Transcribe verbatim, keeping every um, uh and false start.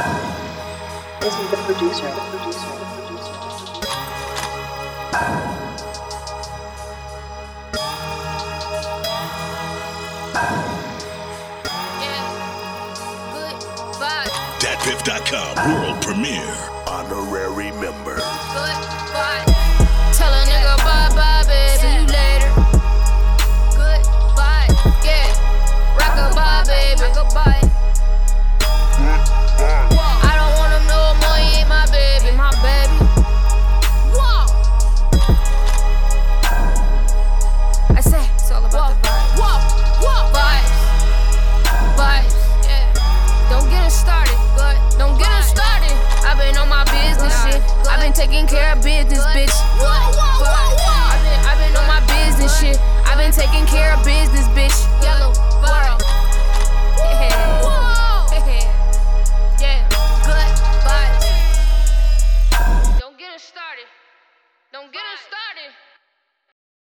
This is the producer, the producer, the producer. Dat Piff dot com world premiere. Honorary member. Goodbye. Tell a nigga bye bye, baby. See you later. Goodbye. Yeah. Rock-a-bye, baby. Rock-a-bye. I don't want him no more. He ain't my baby. My baby. Whoa. I say it's all about the vibes. Whoa. Whoa. Vibes. Vibes. Yeah. Don't get it started. Good. Don't get it started. I've been on my business shit. I've been taking care of business, bitch. Whoa, whoa, whoa, whoa. I've been, I've been on my business shit. I've been taking care of business, bitch. Yellow world. Yeah. Whoa. Yeah. Good vibes. Don't get it started. Don't get it started.